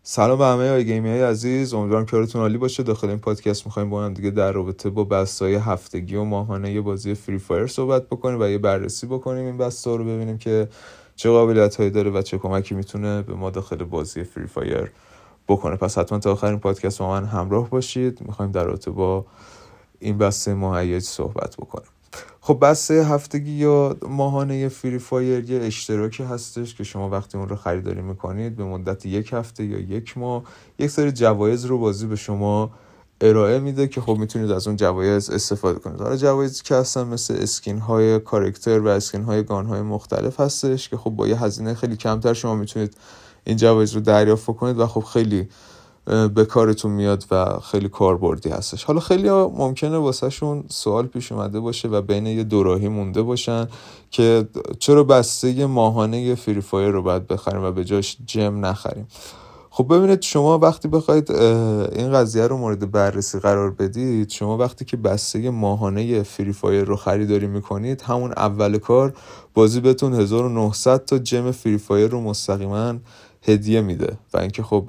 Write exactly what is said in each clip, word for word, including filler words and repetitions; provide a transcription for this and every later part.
سلام به همه آی گیمی های عزیز، امیدوارم که حالتون عالی باشه. داخل این پادکست می‌خوایم با هم دیگه در رابطه با بسته‌های هفتگی و ماهانه بازی فری فایر صحبت بکنیم و یه بررسی بکنیم این بسته رو، ببینیم که چه قابلیت‌هایی داره و چه کمکی میتونه به ما داخل بازی فری فایر بکنه. پس حتما تا آخر این پادکست با من همراه باشید. می‌خوایم در رابطه با این بسته ماهیج صحبت بکنیم. خب بسته هفتگی یا ماهانه فری فایر یه اشتراکی هستش که شما وقتی اون رو خریداری میکنید به مدت یک هفته یا یک ماه یک سری جوایز رو بازی به شما ارائه میده که خب میتونید از اون جوایز استفاده کنید. حالا جوایزی که هستن مثل اسکین های کاراکتر و اسکین های گان های مختلف هستش که خب با یه هزینه خیلی کمتر شما میتونید این جوایز رو دریافت کنید و خب خیلی به کارتون میاد و خیلی کاربردی هستش. حالا خیلی ها ممکنه واسه شون سوال پیش اومده باشه و بین یه دوراهی مونده باشن که چرا بسته ماهانه فری فایر رو باید بخریم و به جاش جم نخریم. خب ببینید، شما وقتی بخواید این قضیه رو مورد بررسی قرار بدید، شما وقتی که بسته ماهانه فری فایر رو خریداری میکنید، همون اول کار بازی بهتون هزار و نهصد تا جم فری فایر رو مستقیما هدیه میده و اینکه خب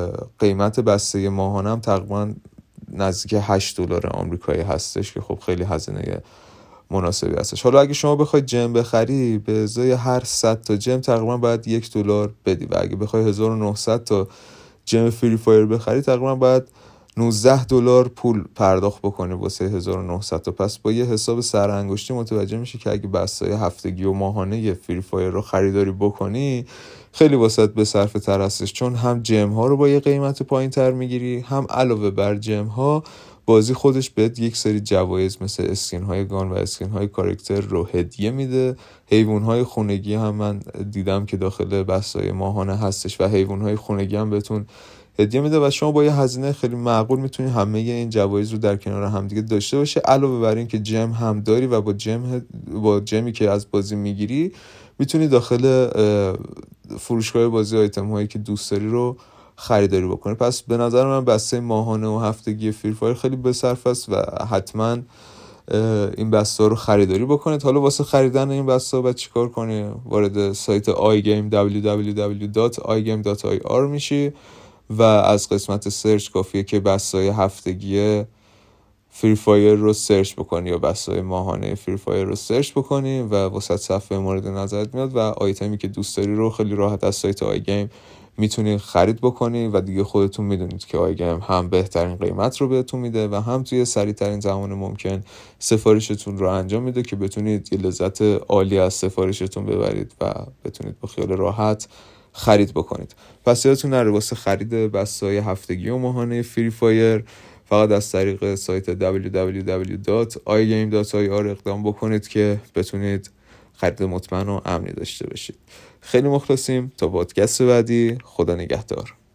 قیمت بسته ماهانه هم تقریبا نزدیک هشت دلار آمریکایی هستش که خب خیلی هزینه مناسبی هستش. حالا اگه شما بخواید جم بخری، به ازای هر صد تا جم تقریبا باید یک دلار بدی و اگه بخوای هزار و نهصد تا جم فری فایر بخری تقریبا باید نوزده دلار پول پرداخت بکنی واسه هزار و نهصد تا. پس با یه حساب سرانگشتی متوجه میشی که اگه بسته هفتگی و ماهانه فری فایر رو خریداری بکنی خیلی واسط به صرفه تر هستش، چون هم جم ها رو با یه قیمت پایین تر میگیری، هم علاوه بر جم ها بازی خودش بهت یک سری جوایز مثل اسکین های گان و اسکین های کاراکتر رو هدیه میده. حیوان های خونگی هم من دیدم که داخل بسته ماهانه هستش و حیوان های خونگی هم بهتون هدیه میده و شما با یه هزینه خیلی معقول میتونی همه این جوایز رو در کنار هم دیگه داشته باشه. علاوه بر این که جم هم داری و با جم با جمی که از بازی میگیری میتونی داخل فروشگاه بازی آیتم هایی که دوست داری رو خریداری بکنی. پس به نظر من بسته ماهانه و هفتگی فری فایر خیلی بصرفه است و حتما این بسته رو خریداری بکنید. حالا واسه خریدن این بسته باید چیکار کنی؟ وارد سایت آیگیم دبلیو دبلیو دبلیو دات آی گیم دات آی آر میشی و از قسمت سرچ کافیه که بسته هفتگی فری فایر رو سرچ بکنی یا بسته ماهانه فری فایر رو سرچ بکنی و واسه صفحه مورد نظرت میاد و آیتمی که دوست داری رو خیلی راحت از سایت آیگیم میتونی خرید بکنی و دیگه خودتون میدونید که آیگیم هم بهترین قیمت رو بهتون میده و هم توی سریع ترین زمان ممکن سفارشتون رو انجام میده که بتونید یه لذت عالی از سفارشتون ببرید و بتونید با خیال راحت خرید بکنید. پس یادتون نره واسه خرید بسته‌های هفتگی و ماهانه فری فایر فقط از طریق سایت دبلیو دبلیو دبلیو دات آی گیم دات آی آر اقدام بکنید که بتونید خرید مطمئن و امنی داشته باشید. خیلی مخلصیم. تا پادکست بعدی، خدا نگهدار.